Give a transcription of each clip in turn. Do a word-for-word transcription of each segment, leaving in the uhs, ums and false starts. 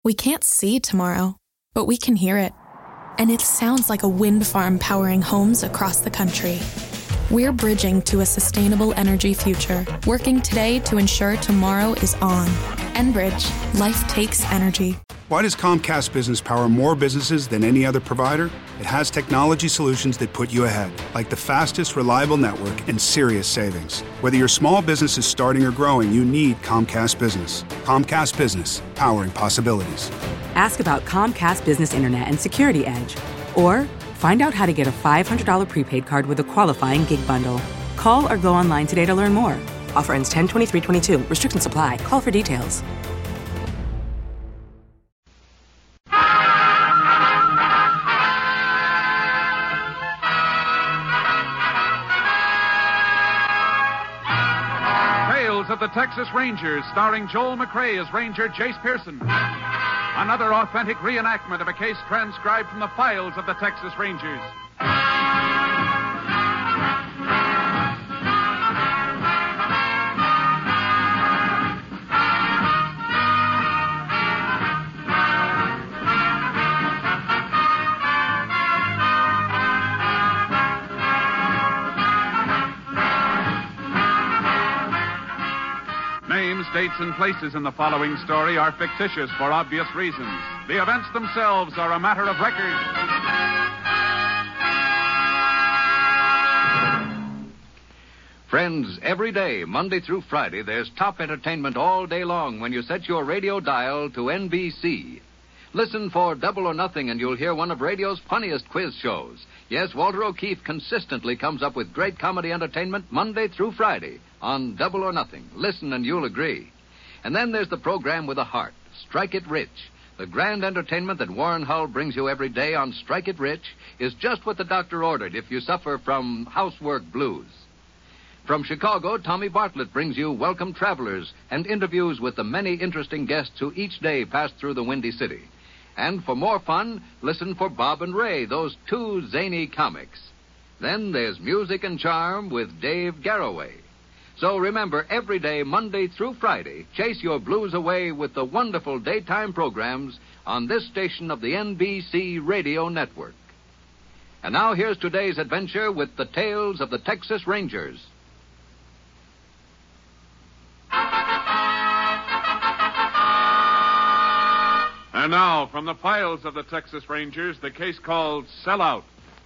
We can't see tomorrow, but we can hear it. And it sounds like a wind farm powering homes across the country. We're bridging to a sustainable energy future, working today to ensure tomorrow is on. Enbridge, life takes energy. Why does Comcast Business power more businesses than any other provider? It has technology solutions that put you ahead, like the fastest, reliable network and serious savings. Whether your small business is starting or growing, you need Comcast Business. Comcast Business, powering possibilities. Ask about Comcast Business Internet and Security Edge, or find out how to get a five hundred dollars prepaid card with a qualifying gig bundle. Call or go online today to learn more. Offer ends ten twenty-three twenty-two. Restrictions apply. Call for details. Of the Texas Rangers, starring Joel McRae as Ranger Jace Pearson. Another authentic reenactment of a case transcribed from the files of the Texas Rangers. Names, dates, and places in the following story are fictitious for obvious reasons. The events themselves are a matter of record. Friends, every day, Monday through Friday, there's top entertainment all day long when you set your radio dial to N B C. Listen for Double or Nothing and you'll hear one of radio's funniest quiz shows. Yes, Walter O'Keefe consistently comes up with great comedy entertainment Monday through Friday on Double or Nothing. Listen and you'll agree. And then there's the program with a heart, Strike It Rich. The grand entertainment that Warren Hull brings you every day on Strike It Rich is just what the doctor ordered if you suffer from housework blues. From Chicago, Tommy Bartlett brings you Welcome Travelers and interviews with the many interesting guests who each day pass through the Windy City. And for more fun, listen for Bob and Ray, those two zany comics. Then there's Music and Charm with Dave Garroway. So remember, every day, Monday through Friday, chase your blues away with the wonderful daytime programs on this station of the N B C Radio Network. And now here's today's adventure with the tales of the Texas Rangers. And now, from the files of the Texas Rangers, the case called Sellout.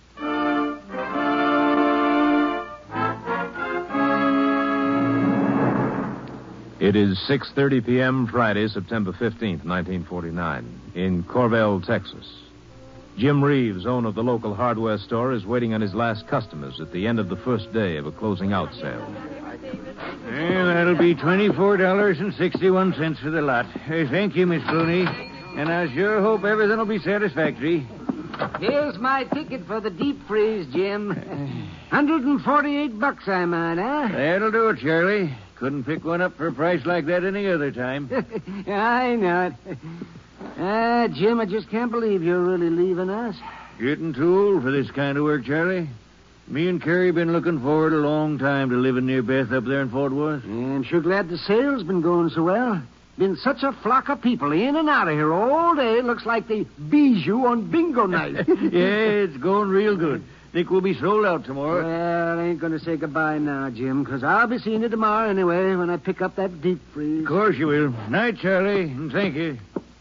It is six thirty p.m. Friday, September fifteenth, nineteen forty-nine, in Corvell, Texas. Jim Reeves, owner of the local hardware store, is waiting on his last customers at the end of the first day of a closing out sale. Well, that'll be twenty-four dollars and sixty-one cents for the lot. Hey, thank you, Miss Clooney. And I sure hope everything will be satisfactory. Here's my ticket for the deep freeze, Jim. one hundred forty-eight bucks I'm on, huh? That'll do it, Charlie. Couldn't pick one up for a price like that any other time. I know it. Ah, Jim, I just can't believe you're really leaving us. Getting too old for this kind of work, Charlie. Me and Carrie been looking forward a long time to living near Beth up there in Fort Worth. I'm sure glad the sale's been going so well. Been such a flock of people in and out of here all day. Looks like the bijou on bingo night. Yeah, it's going real good. Think we'll be sold out tomorrow. Well, I ain't going to say goodbye now, Jim, because I'll be seeing you tomorrow anyway when I pick up that deep freeze. Of course you will. Night, Charlie, and thank you.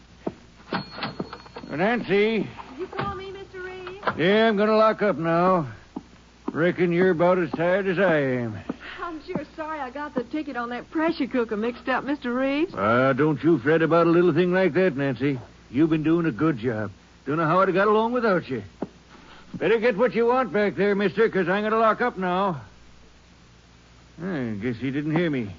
Nancy. Did you call me, Mister Reeves? Yeah, I'm going to lock up now. Reckon you're about as tired as I am. I'm sure sorry I got the ticket on that pressure cooker mixed up, Mister Reeves. Ah, uh, don't you fret about a little thing like that, Nancy. You've been doing a good job. Don't know how I'd have got along without you. Better get what you want back there, mister, because I'm going to lock up now. I guess he didn't hear me.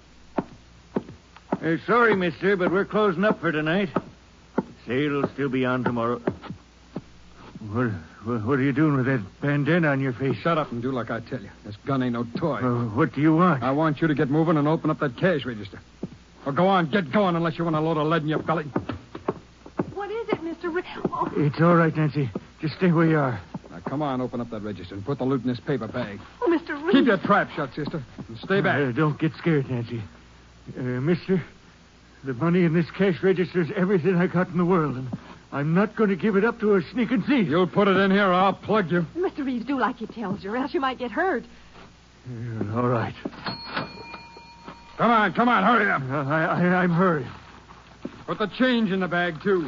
Uh, sorry, mister, but we're closing up for tonight. Sale'll still be on tomorrow. What, what, what are you doing with that bandana on your face? Shut up and do like I tell you. This gun ain't no toy. Uh, what do you want? I want you to get moving and open up that cash register. Or go on, get going, unless you want a load of lead in your belly. What is it, Mister Reeves? Oh. It's all right, Nancy. Just stay where you are. Now, come on, open up that register and put the loot in this paper bag. Oh, Mister Reeves. Keep your trap shut, sister, and stay back. Uh, don't get scared, Nancy. Uh, mister, The money in this cash register is everything I got in the world, and I'm not going to give it up to a sneaking thief. You'll put it in here or I'll plug you. Mister Reeves, do like he tells you, or else you might get hurt. Yeah, all right. Come on, come on, hurry up. Uh, I, I, I'm hurrying. Put the change in the bag, too.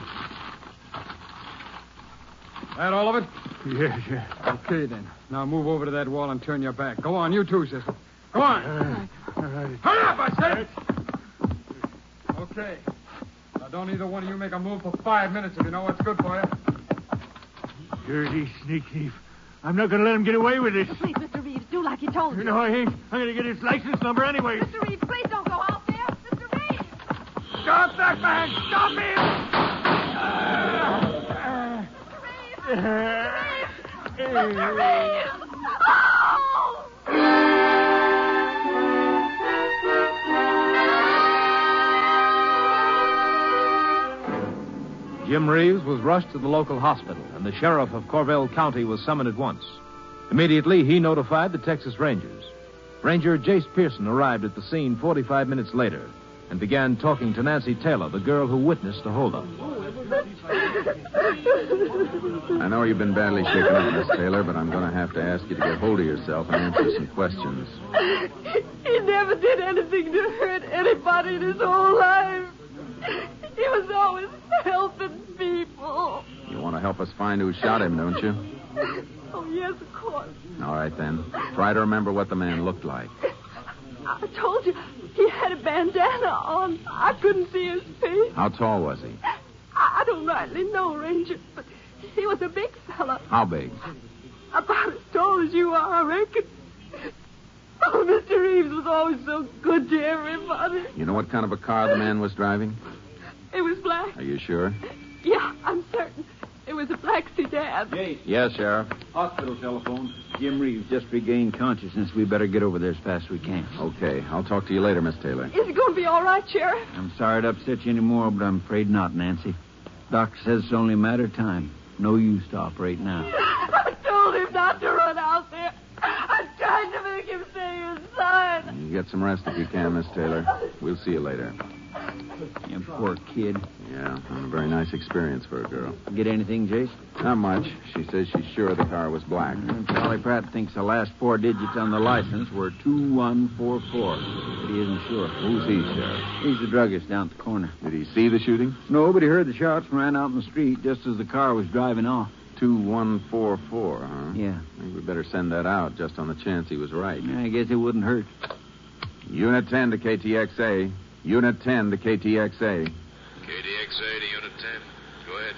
That all of it? Yes, yes. Okay, then. Now move over to that wall and turn your back. Go on, you too, sister. Go on. Uh, all right. Hurry up, I said. Okay. Now, don't either one of you make a move for five minutes if you know what's good for you. Dirty sneak thief. I'm not going to let him get away with this. Please, Mister Reeves, do like he told you. No, I ain't. I'm going to get his license number anyway. Mister Reeves, please don't go out there. Mister Reeves! Stop that man! Stop him! Mister Reeves! Mister Reeves! Oh! Jim Reeves was rushed to the local hospital, and the sheriff of Corvell County was summoned at once. Immediately, he notified the Texas Rangers. Ranger Jace Pearson arrived at the scene forty-five minutes later and began talking to Nancy Taylor, the girl who witnessed the holdup. I know you've been badly shaken up, Miss Taylor, but I'm going to have to ask you to get hold of yourself and answer some questions. He never did anything to hurt anybody in his whole life. He was always helping people. You want to help us find who shot him, don't you? Oh, yes, of course. All right, then. Try to remember what the man looked like. I told you, he had a bandana on. I couldn't see his face. How tall was he? I, I don't rightly know, Ranger, but he was a big fella. How big? About as tall as you are, I reckon. Oh, Mister Reeves was always so good to everybody. You know what kind of a car the man was driving? It was black. Are you sure? Yeah, I'm certain. It was a black sedan. Jay. Yes, Sheriff. Hospital telephone. Jim Reeves just regained consciousness. We better get over there as fast as we can. Okay. I'll talk to you later, Miss Taylor. Is it going to be all right, Sheriff? I'm sorry to upset you anymore, but I'm afraid not, Nancy. Doctor says it's only a matter of time. No use to operate now. I told him not to run out there. I tried to make him say his son. You get some rest if you can, Miss Taylor. We'll see you later. You poor kid. Yeah, a very nice experience for a girl. Get anything, Jace? Not much. She says she's sure the car was black. Mm, Charlie Pratt thinks the last four digits on the license were two one four four, but he isn't sure. Who's he, Sheriff? He's the druggist down at the corner. Did he see the shooting? No, but he heard the shots and ran out in the street just as the car was driving off. two one four four, huh? Yeah. Maybe we better send that out just on the chance he was right. I guess it wouldn't hurt. Unit ten to K T X A. Unit ten to K T X A. K T X A to Unit ten. Go ahead.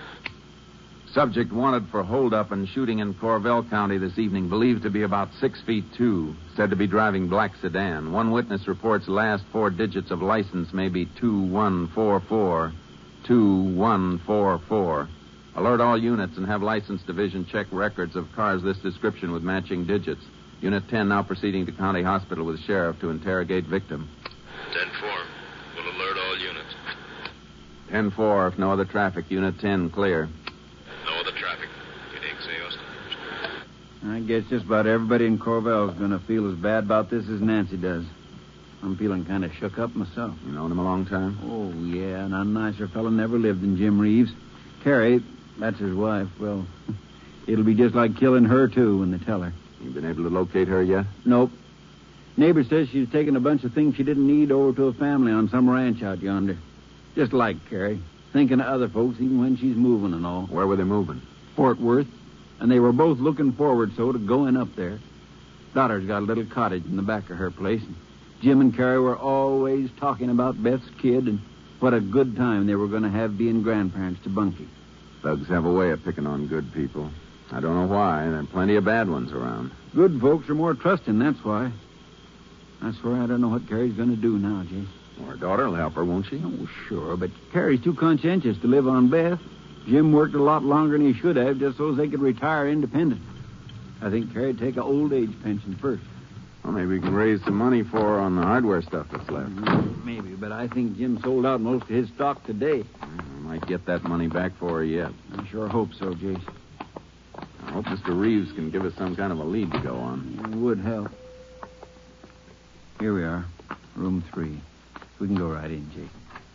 Subject wanted for holdup and shooting in Corvell County this evening, believed to be about six feet two, said to be driving black sedan. One witness reports last four digits of license may be two one four four, two one four four. Alert all units and have license division check records of cars this description with matching digits. Unit ten now proceeding to County Hospital with Sheriff to interrogate victim. ten four. We'll alert all units. ten four, if no other traffic. Unit ten, clear. No other traffic. K T X A, Austin. I guess just about everybody in Corvell is going to feel as bad about this as Nancy does. I'm feeling kind of shook up myself. You known him a long time? Oh, yeah, and a nicer fella never lived than Jim Reeves. Carrie, that's his wife. Well, it'll be just like killing her, too, when they tell her. You been able to locate her yet? Nope. Neighbor says she's taken a bunch of things she didn't need over to a family on some ranch out yonder. Just like Carrie. Thinking of other folks even when she's moving and all. Where were they moving? Fort Worth. And they were both looking forward so to going up there. Daughter's got a little cottage in the back of her place. And Jim and Carrie were always talking about Beth's kid and what a good time they were going to have being grandparents to Bunky. Thugs have a way of picking on good people. I don't know why. There are plenty of bad ones around. Good folks are more trusting, that's why. I swear I don't know what Carrie's going to do now, Jay. Well, her daughter will help her, won't she? Oh, sure, but Carrie's too conscientious to live on Beth. Jim worked a lot longer than he should have just so they could retire independent. I think Carrie'd take an old age pension first. Well, maybe we can raise some money for her on the hardware stuff that's left. Mm, maybe, but I think Jim sold out most of his stock today. We might get that money back for her yet. I sure hope so, Jace. I hope Mister Reeves can give us some kind of a lead to go on. It would help. Here we are, room three. We can go right in, Jake.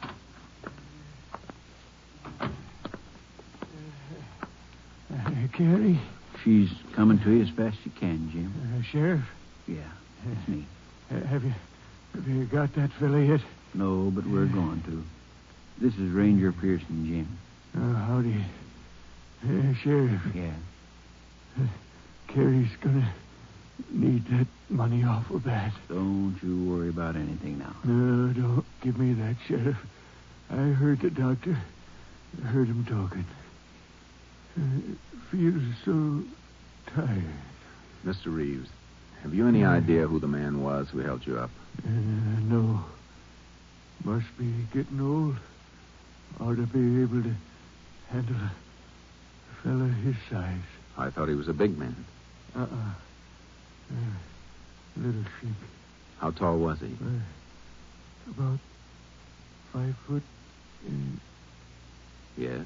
Carrie? She's coming to you as fast as she can, Jim. Uh, Sheriff? Yeah, it's me. Uh, have you have you got that fella yet? No, but we're going to. This is Ranger Pearson, Jim. Oh, howdy. Uh, Sheriff. Yeah. Uh, Carrie's gonna need that money awful bad. Don't you worry about anything now. No, don't give me that, Sheriff. I heard the doctor. I heard him talking. I feel so tired. Mister Reeves, have you any idea who the man was who held you up? Uh, no. Must be getting old. Ought to be able to handle a fella his size. I thought he was a big man. Uh-uh. Uh, little shink. How tall was he? Uh, about five foot. Uh, yes.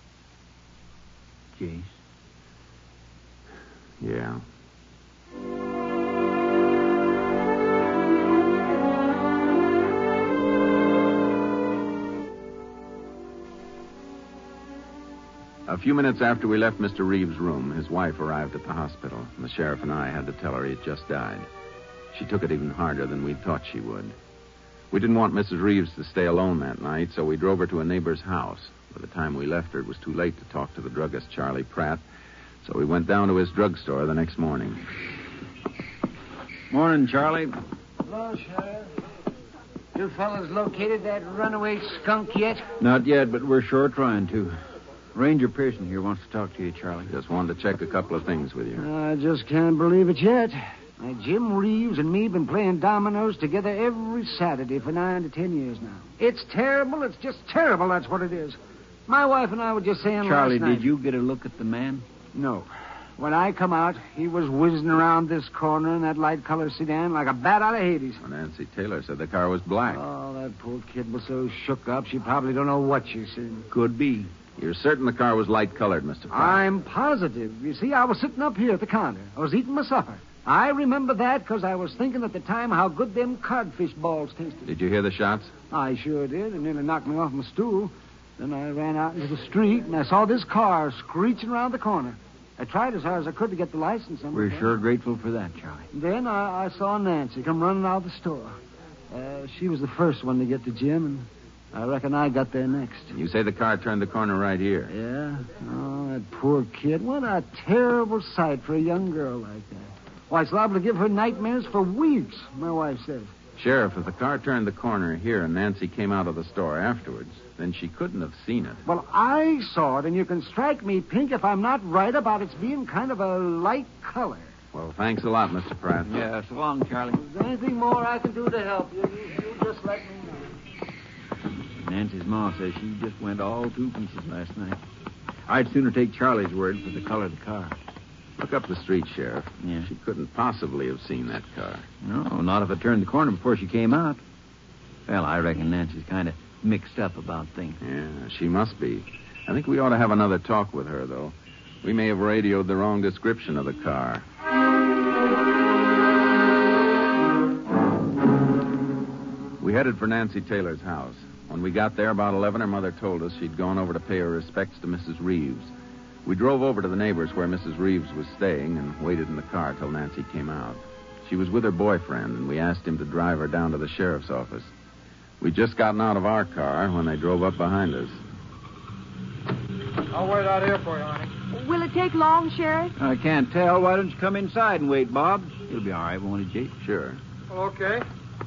Jace? Yeah. A few minutes after we left Mister Reeves' room, his wife arrived at the hospital, and the sheriff and I had to tell her he had just died. She took it even harder than we thought she would. We didn't want Missus Reeves to stay alone that night, so we drove her to a neighbor's house. By the time we left her, it was too late to talk to the druggist, Charlie Pratt, so we went down to his drugstore the next morning. Morning, Charlie. Hello, Sheriff. You fellas located that runaway skunk yet? Not yet, but we're sure trying to. Ranger Pearson here wants to talk to you, Charlie. Just wanted to check a couple of things with you. I just can't believe it yet. Now, Jim Reeves and me been playing dominoes together every Saturday for nine to ten years now. It's terrible. It's just terrible, that's what it is. My wife and I were just saying Charlie, last night... did you get a look at the man? No. When I come out, he was whizzing around this corner in that light-colored sedan like a bat out of Hades. Well, Nancy Taylor said the car was black. Oh, that poor kid was so shook up, she probably don't know what she's seen. Could be. You're certain the car was light-colored, Mister Pratt? I'm positive. You see, I was sitting up here at the counter. I was eating my supper. I remember that because I was thinking at the time how good them codfish balls tasted. Did you hear the shots? I sure did. It nearly knocked me off my stool. Then I ran out into the street, and I saw this car screeching around the corner. I tried as hard as I could to get the license number. We're sure grateful for that, Charlie. Then I, I saw Nancy come running out of the store. Uh, she was the first one to get to Jim, and I reckon I got there next. You say the car turned the corner right here. Yeah? Oh, that poor kid. What a terrible sight for a young girl like that. Why, it's liable to give her nightmares for weeks, my wife says. Sheriff, if the car turned the corner here and Nancy came out of the store afterwards, then she couldn't have seen it. Well, I saw it, and you can strike me pink if I'm not right about its being kind of a light color. Well, thanks a lot, Mister Pratt. Yeah, so long, Charlie. Is there anything more I can do to help you? You, you just let me know. Nancy's ma says she just went all to pieces last night. I'd sooner take Charlie's word for the color of the car. Look up the street, Sheriff. Yeah. She couldn't possibly have seen that car. No, not if it turned the corner before she came out. Well, I reckon Nancy's kind of mixed up about things. Yeah, she must be. I think we ought to have another talk with her, though. We may have radioed the wrong description of the car. We headed for Nancy Taylor's house. When we got there about eleven, her mother told us she'd gone over to pay her respects to Missus Reeves. We drove over to the neighbor's where Missus Reeves was staying and waited in the car till Nancy came out. She was with her boyfriend, and we asked him to drive her down to the sheriff's office. We'd just gotten out of our car when they drove up behind us. I'll wait out here for you, honey. Will it take long, Sheriff? I can't tell. Why don't you come inside and wait, Bob? It'll be all right, won't it, Jake? Sure. Okay.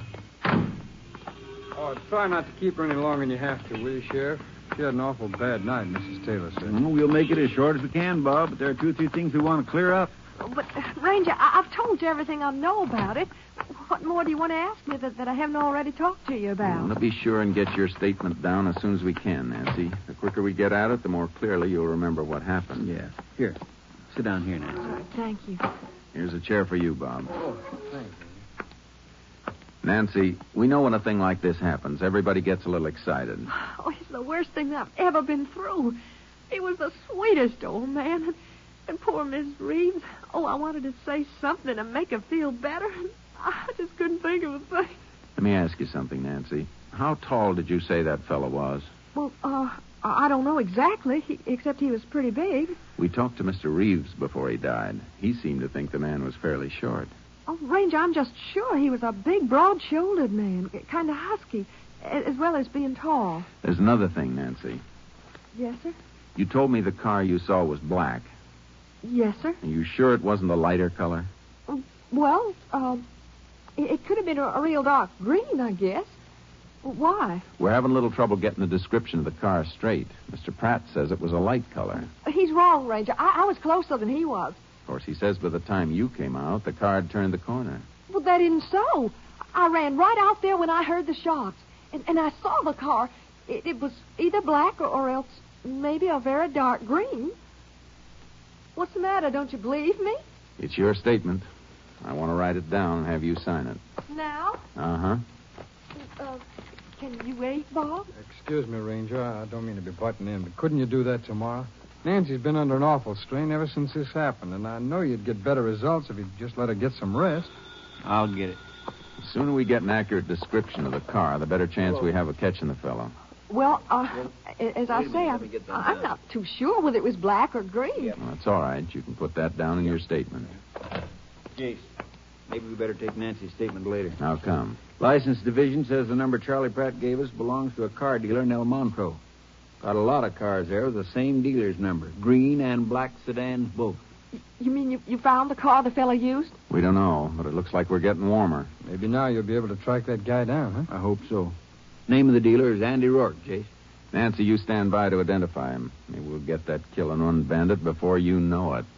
Oh, try not to keep her any longer than you have to, will you, Sheriff? She had an awful bad night, Missus Taylor said. Mm, we'll make it as short as we can, Bob, but there are two or three things we want to clear up. Oh, but, uh, Ranger, I- I've told you everything I know about it. What more do you want to ask me that, that I haven't already talked to you about? We want to be sure and get your statement down as soon as we can, Nancy. The quicker we get at it, the more clearly you'll remember what happened. Yeah. Here. Sit down here, Nancy. Thank you. Here's a chair for you, Bob. Oh, thank you. Nancy, we know when a thing like this happens, everybody gets a little excited. Oh, it's the worst thing I've ever been through. He was the sweetest old man. And, and poor Miss Reeves. Oh, I wanted to say something to make her feel better. I just couldn't think of a thing. Let me ask you something, Nancy. How tall did you say that fellow was? Well, uh, I don't know exactly, he, except he was pretty big. We talked to Mister Reeves before he died. He seemed to think the man was fairly short. Oh, Ranger, I'm just sure he was a big, broad-shouldered man, kind of husky, as well as being tall. There's another thing, Nancy. Yes, sir? You told me the car you saw was black. Yes, sir. Are you sure it wasn't a lighter color? Well, uh, it, it could have been a, a real dark green, I guess. Why? We're having a little trouble getting the description of the car straight. Mister Pratt says it was a light color. He's wrong, Ranger. I, I was closer than he was. Of course, he says by the time you came out, the car had turned the corner. Well, that isn't so. I ran right out there when I heard the shots, and, and I saw the car. It, it was either black or, or else maybe a very dark green. What's the matter? Don't you believe me? It's your statement. I want to write it down and have you sign it. Now? Uh-huh. Uh, can you wait, Bob? Excuse me, Ranger. I don't mean to be butting in, but couldn't you do that tomorrow? Nancy's been under an awful strain ever since this happened, and I know you'd get better results if you'd just let her get some rest. I'll get it. The sooner we get an accurate description of the car, the better chance we have of catching the fellow. Well, uh, as I say, I'm, I'm not too sure whether it was black or green. Well, that's all right. You can put that down in your statement. Jace, maybe we better take Nancy's statement later. How come? License division says the number Charlie Pratt gave us belongs to a car dealer in El Montreux. Got a lot of cars there with the same dealer's number. Green and black sedans both. You mean you, you found the car the fella used? We don't know, but it looks like we're getting warmer. Maybe now you'll be able to track that guy down, huh? I hope so. Name of the dealer is Andy Rourke, Jace. Nancy, you stand by to identify him. Maybe we'll get that kill and run bandit before you know it.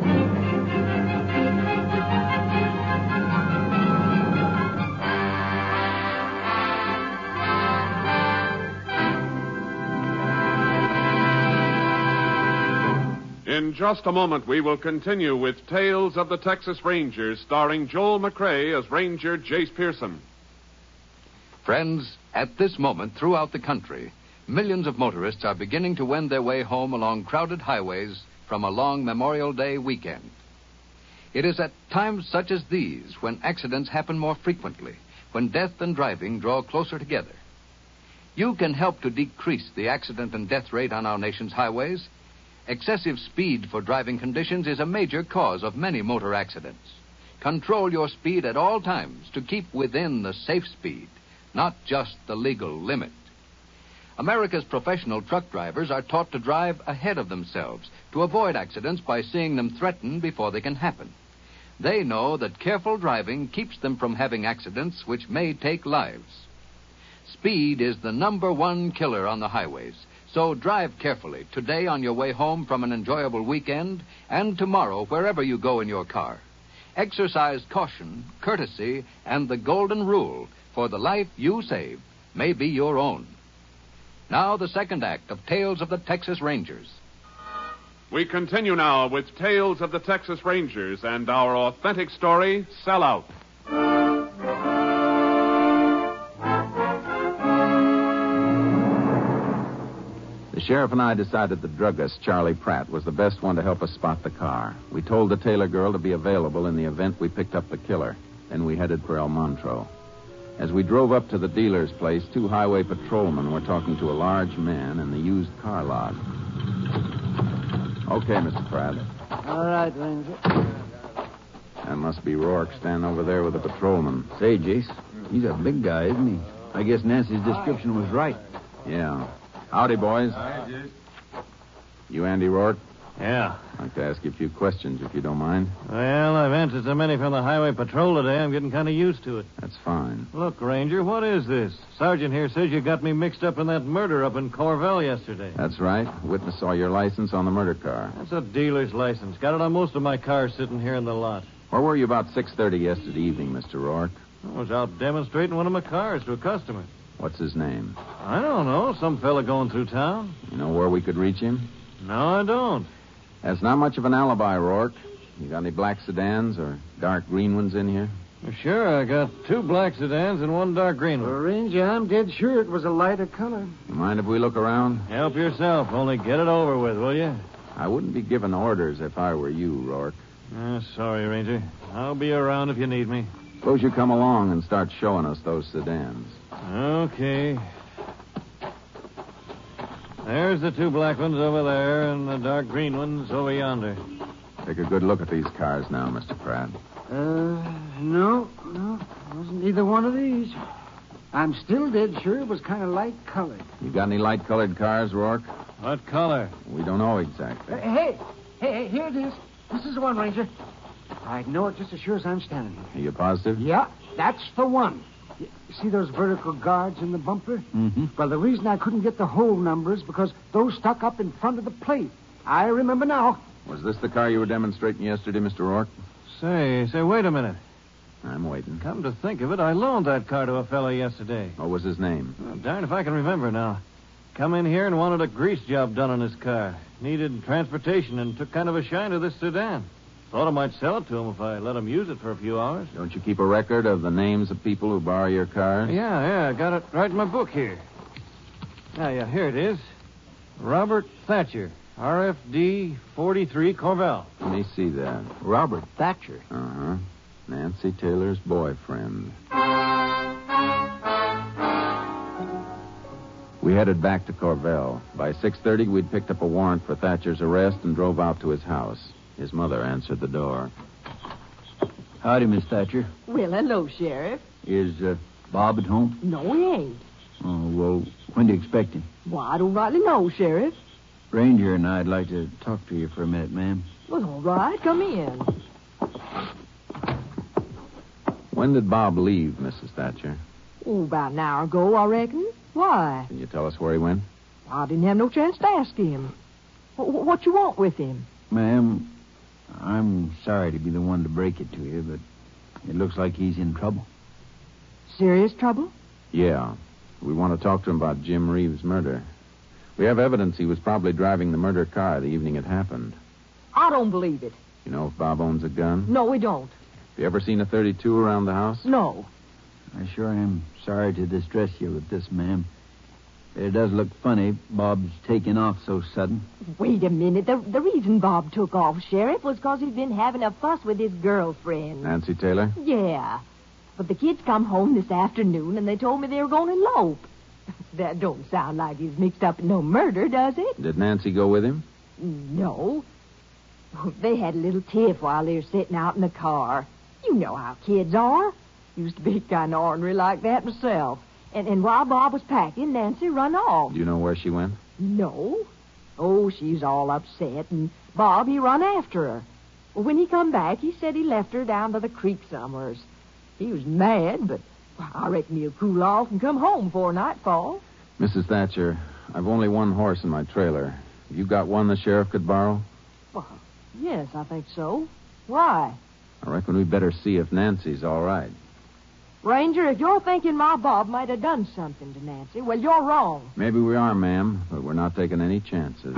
In just a moment, we will continue with Tales of the Texas Rangers, starring Joel McCrea as Ranger Jace Pearson. Friends, at this moment throughout the country, millions of motorists are beginning to wend their way home along crowded highways from a long Memorial Day weekend. It is at times such as these when accidents happen more frequently, when death and driving draw closer together. You can help to decrease the accident and death rate on our nation's highways. Excessive speed for driving conditions is a major cause of many motor accidents. Control your speed at all times to keep within the safe speed, not just the legal limit. America's professional truck drivers are taught to drive ahead of themselves to avoid accidents by seeing them threatened before they can happen. They know that careful driving keeps them from having accidents which may take lives. Speed is the number one killer on the highways. So drive carefully today on your way home from an enjoyable weekend and tomorrow wherever you go in your car. Exercise caution, courtesy, and the golden rule, for the life you save may be your own. Now the second act of Tales of the Texas Rangers. We continue now with Tales of the Texas Rangers and our authentic story, Sellout. The sheriff and I decided the druggist, Charlie Pratt, was the best one to help us spot the car. We told the Taylor girl to be available in the event we picked up the killer. Then we headed for El Montreux. As we drove up to the dealer's place, two highway patrolmen were talking to a large man in the used car lot. Okay, Mister Pratt. All right, Ranger. That must be Rourke standing over there with the patrolman. Say, Jace, he's a big guy, isn't he? I guess Nancy's description was right. Yeah. Howdy, boys. Hi, Jace. You Andy Rourke? Yeah. I'd like to ask you a few questions, if you don't mind. Well, I've answered so many from the highway patrol today, I'm getting kind of used to it. That's fine. Look, Ranger, what is this? Sergeant here says you got me mixed up in that murder up in Corvell yesterday. That's right. Witness saw your license on the murder car. That's a dealer's license. Got it on most of my cars sitting here in the lot. Where were you about six thirty yesterday evening, Mister Rourke? I was out demonstrating one of my cars to a customer. What's his name? I don't know. Some fella going through town. You know where we could reach him? No, I don't. That's not much of an alibi, Rourke. You got any black sedans or dark green ones in here? Sure, I got two black sedans and one dark green one. Well, Ranger, I'm dead sure it was a lighter color. You mind if we look around? Help yourself. Only get it over with, will you? I wouldn't be giving orders if I were you, Rourke. Uh, sorry, Ranger. I'll be around if you need me. Suppose you come along and start showing us those sedans. Okay. There's the two black ones over there and the dark green ones over yonder. Take a good look at these cars now, Mister Pratt. Uh, no, no. Wasn't either one of these. I'm still dead sure it was kind of light colored. You got any light-colored cars, Rourke? What color? We don't know exactly. Uh, hey, hey, hey, here it is. This is the one, Ranger. I'd know it just as sure as I'm standing here. Are you positive? Yeah, that's the one. You see those vertical guards in the bumper? Mm-hmm. Well, the reason I couldn't get the whole number is because those stuck up in front of the plate. I remember now. Was this the car you were demonstrating yesterday, Mister Rourke? Say, say, wait a minute. I'm waiting. Come to think of it, I loaned that car to a fellow yesterday. What was his name? Oh, darn if I can remember now. Come in here and wanted a grease job done on his car. Needed transportation and took kind of a shine to this sedan. Thought I might sell it to him if I let him use it for a few hours. Don't you keep a record of the names of people who borrow your cars? Yeah, yeah, I got it right in my book here. Yeah, yeah, here it is. Robert Thatcher, R F D forty-three Corvell. Let me see that. Robert Thatcher. Uh-huh. Nancy Taylor's boyfriend. We headed back to Corvell. By six thirty, we'd picked up a warrant for Thatcher's arrest and drove out to his house. His mother answered the door. Howdy, Miss Thatcher. Well, hello, Sheriff. Is uh, Bob at home? No, he ain't. Oh, well, when do you expect him? Well, I don't rightly know, Sheriff. Ranger and I'd like to talk to you for a minute, ma'am. Well, all right. Come in. When did Bob leave, Missus Thatcher? Oh, about an hour ago, I reckon. Why? Can you tell us where he went? I didn't have no chance to ask him. What, what you want with him? Ma'am, I'm sorry to be the one to break it to you, but it looks like he's in trouble. Serious trouble? Yeah. We want to talk to him about Jim Reeves' murder. We have evidence he was probably driving the murder car the evening it happened. I don't believe it. You know if Bob owns a gun? No, we don't. Have you ever seen a thirty-two around the house? No. I sure am sorry to distress you with this, ma'am. It does look funny, Bob's taking off so sudden. Wait a minute. The, the reason Bob took off, Sheriff, was because he'd been having a fuss with his girlfriend. Nancy Taylor? Yeah. But the kids come home this afternoon, and they told me they were going to elope. That don't sound like he's mixed up in no murder, does it? Did Nancy go with him? No. They had a little tiff while they were sitting out in the car. You know how kids are. Used to be kind of ornery like that myself. And, and while Bob was packing, Nancy run off. Do you know where she went? No. Oh, she's all upset, and Bob, he run after her. Well, when he come back, he said he left her down by the creek somewheres. He was mad, but I reckon he'll cool off and come home before nightfall. Missus Thatcher, I've only one horse in my trailer. Have you got one the sheriff could borrow? Well, yes, I think so. Why? I reckon we'd better see if Nancy's all right. Ranger, if you're thinking my Bob might have done something to Nancy, well, you're wrong. Maybe we are, ma'am, but we're not taking any chances.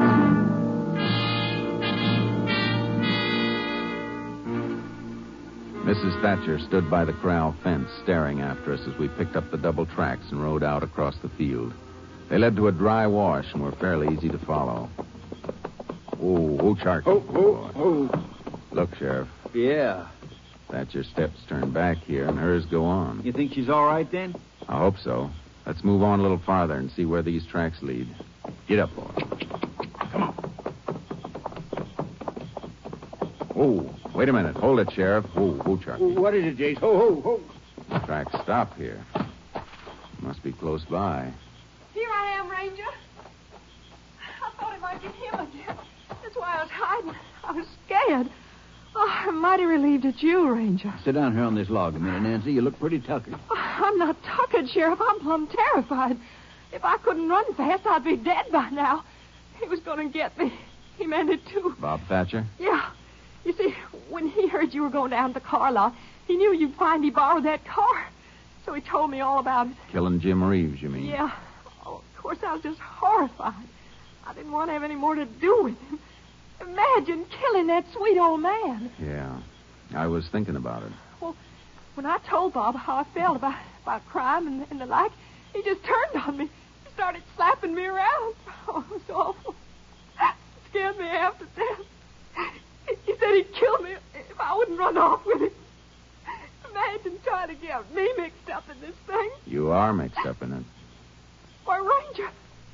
Missus Thatcher stood by the corral fence, staring after us as we picked up the double tracks and rode out across the field. They led to a dry wash and were fairly easy to follow. Oh, oh, Chark. Oh, oh, oh. Look, Sheriff. Yeah. Thatcher's steps turn back here and hers go on. You think she's all right then? I hope so. Let's move on a little farther and see where these tracks lead. Get up, boy. Come on. Oh, wait a minute. Hold it, Sheriff. Oh, oh, Charky. What is it, Jace? Ho, ho, ho. The tracks stop here. Must be close by. Here I am, Ranger. I thought it might be him again. That's why I was hiding. I was scared. Oh, I'm mighty relieved it's you, Ranger. Sit down here on this log a minute, Nancy. You look pretty tuckered. Oh, I'm not tuckered, Sheriff. I'm plumb terrified. If I couldn't run fast, I'd be dead by now. He was going to get me. He meant it, too. Bob Thatcher? Yeah. You see, when he heard you were going down to the car lot, he knew you'd finally borrow that car. So he told me all about it. Killing Jim Reeves, you mean? Yeah. Oh, of course, I was just horrified. I didn't want to have any more to do with him. Imagine killing that sweet old man. Yeah. I was thinking about it. Well, when I told Bob how I felt about, about crime and, and the like, he just turned on me. He started slapping me around. Oh, it was awful. It scared me half to death. He, he said he'd kill me if I wouldn't run off with him. Imagine trying to get me mixed up in this thing. You are mixed up in it. Why, Ranger, I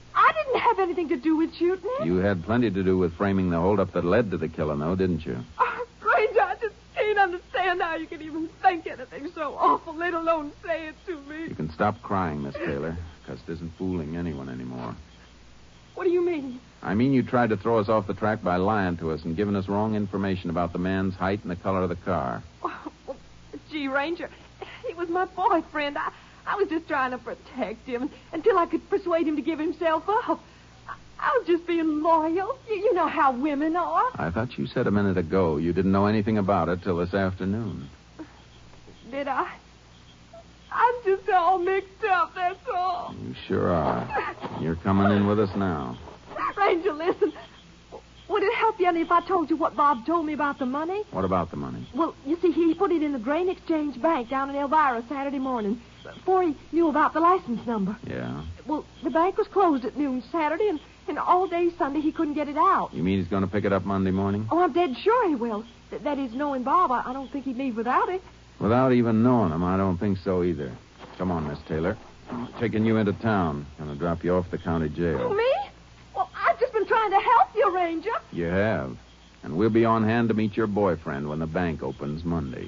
I didn't have anything to do with shooting it. You had plenty to do with framing the holdup that led to the killing, though, didn't you? Oh, Ranger, I just can't understand how you can even think anything so awful, let alone say it to me. You can stop crying, Miss Taylor. Cust isn't fooling anyone anymore. What do you mean? I mean you tried to throw us off the track by lying to us and giving us wrong information about the man's height and the color of the car. Oh, well, gee, Ranger, he was my boyfriend. I, I was just trying to protect him until I could persuade him to give himself up. I, I was just being loyal. You, you know how women are. I thought you said a minute ago you didn't know anything about it till this afternoon. Did I? I'm just all mixed up, that's all. You sure are. You're coming in with us now. Ranger, listen. Would it help you any if I told you what Bob told me about the money? What about the money? Well, you see, he put it in the Grain Exchange Bank down in Elvira Saturday morning before he knew about the license number. Yeah? Well, the bank was closed at noon Saturday, and, and all day Sunday he couldn't get it out. You mean he's going to pick it up Monday morning? Oh, I'm dead sure he will. Th- that is, knowing Bob, I, I don't think he'd leave without it. Without even knowing him, I don't think so either. Come on, Miss Taylor. I'm taking you into town. Gonna drop you off the county jail. Me? Well, I've just been trying to help you, Ranger. You have. And we'll be on hand to meet your boyfriend when the bank opens Monday.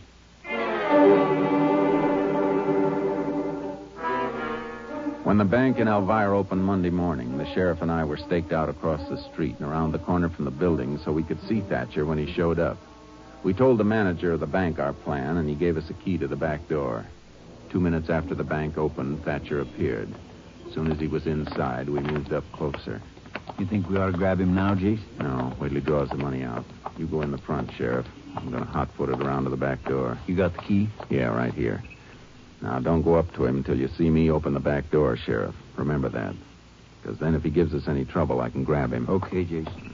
When the bank in Elvira opened Monday morning, the sheriff and I were staked out across the street and around the corner from the building so we could see Thatcher when he showed up. We told the manager of the bank our plan, and he gave us a key to the back door. Two minutes after the bank opened, Thatcher appeared. As soon as he was inside, we moved up closer. You think we ought to grab him now, Jace? No, wait till he draws the money out. You go in the front, Sheriff. I'm going to hot-foot it around to the back door. You got the key? Yeah, right here. Now, don't go up to him until you see me open the back door, Sheriff. Remember that. Because then if he gives us any trouble, I can grab him. Okay, Jason.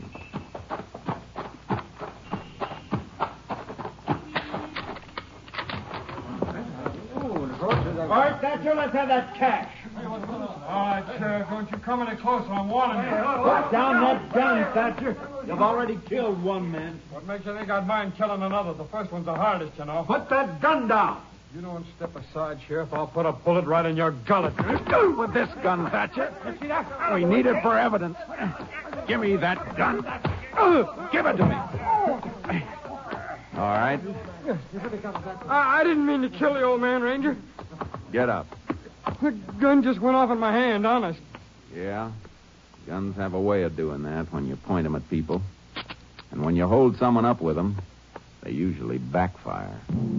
All right, Thatcher, let's have that cash. All right, Sheriff, don't you come any closer. I'm warning you. Put down that gun, Thatcher. You've already killed one man. What makes you think I'd mind killing another? The first one's the hardest, you know. Put that gun down. You don't step aside, Sheriff. I'll put a bullet right in your gullet. With this gun, Thatcher. We need it for evidence. Give me that gun. Give it to me. All right. I, I didn't mean to kill the old man, Ranger. Get up. The gun just went off in my hand, honest. Yeah? Guns have a way of doing that when you point them at people. And when you hold someone up with them, they usually backfire.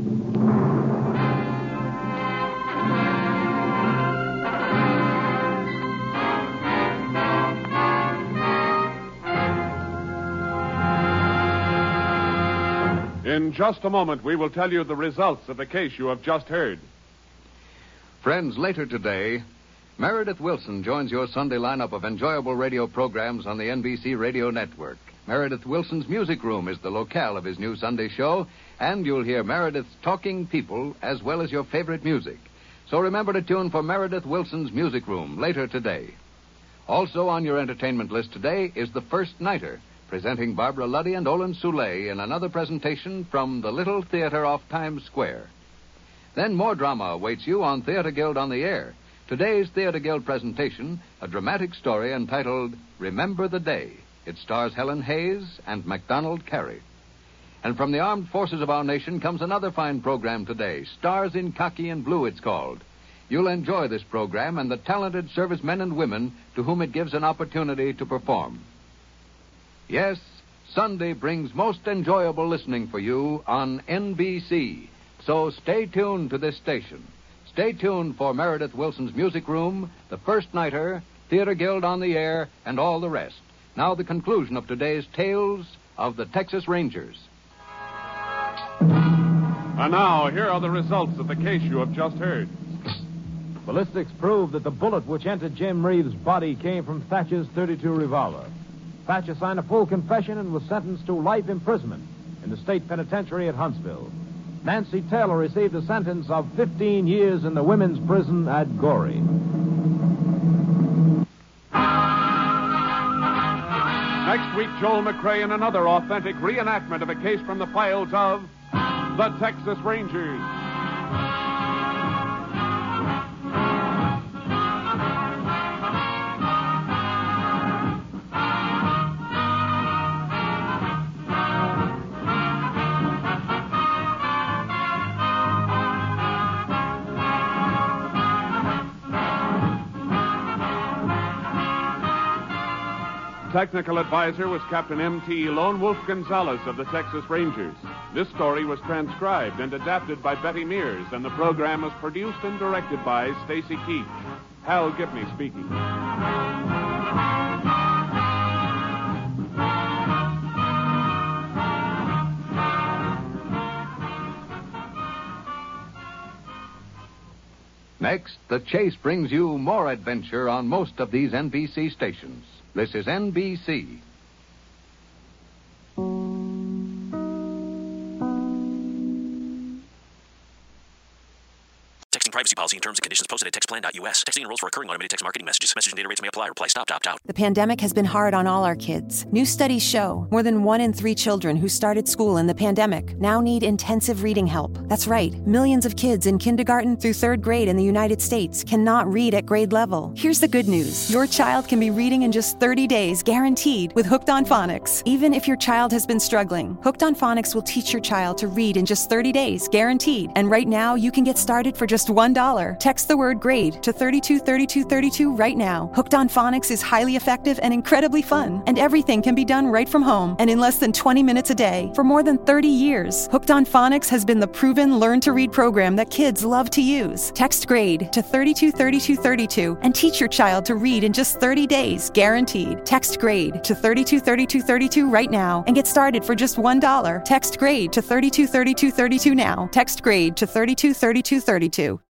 In just a moment, we will tell you the results of the case you have just heard. Friends, later today, Meredith Wilson joins your Sunday lineup of enjoyable radio programs on the N B C Radio Network. Meredith Wilson's Music Room is the locale of his new Sunday show, and you'll hear Meredith's talking people as well as your favorite music. So remember to tune for Meredith Wilson's Music Room later today. Also on your entertainment list today is The First Nighter, presenting Barbara Luddy and Olin Soule in another presentation from the Little Theater off Times Square. Then more drama awaits you on Theater Guild on the Air. Today's Theater Guild presentation, a dramatic story entitled Remember the Day. It stars Helen Hayes and MacDonald Carey. And from the armed forces of our nation comes another fine program today, Stars in Khaki and Blue, it's called. You'll enjoy this program and the talented servicemen and women to whom it gives an opportunity to perform. Yes, Sunday brings most enjoyable listening for you on N B C. So stay tuned to this station. Stay tuned for Meredith Wilson's Music Room, The First Nighter, Theater Guild on the Air, and all the rest. Now the conclusion of today's Tales of the Texas Rangers. And now, here are the results of the case you have just heard. Ballistics proved that the bullet which entered Jim Reeves' body came from Thatcher's thirty-two revolver. Thatcher signed a full confession and was sentenced to life imprisonment in the state penitentiary at Huntsville. Nancy Taylor received a sentence of fifteen years in the women's prison at Goree. Next week, Joel McCrea in another authentic reenactment of a case from the files of the Texas Rangers. Technical advisor was Captain M T Lone Wolf Gonzalez of the Texas Rangers. This story was transcribed and adapted by Betty Mears, and the program was produced and directed by Stacy Keach. Hal Gibney speaking. Next, The Chase brings you more adventure on most of these N B C stations. This is N B C. Texting privacy policy and terms and conditions posted at textplan dot U S. Texting enrolls for recurring automated text marketing messages. Message and data rates may apply. Reply stop to opt out. The pandemic has been hard on all our kids. New studies show more than one in three children who started school in the pandemic now need intensive reading help. That's right. Millions of kids in kindergarten through third grade in the United States cannot read at grade level. Here's the good news. Your child can be reading in just thirty days, guaranteed, with Hooked on Phonics. Even if your child has been struggling, Hooked on Phonics will teach your child to read in just thirty days, guaranteed. And right now, you can get started for just one dollar. Text the word GRADE to thirty-two thirty-two thirty-two right now. Hooked on Phonics is highly effective and incredibly fun, and everything can be done right from home and in less than twenty minutes a day. For more than thirty years, Hooked on Phonics has been the proven learn-to-read program that kids love to use. Text GRADE to thirty-two thirty-two thirty-two and teach your child to read in just thirty days, guaranteed. Text GRADE to thirty-two thirty-two thirty-two right now and get started for just one dollar. Text GRADE to thirty-two thirty-two thirty-two now. Text GRADE to thirty-two thirty-two thirty-two.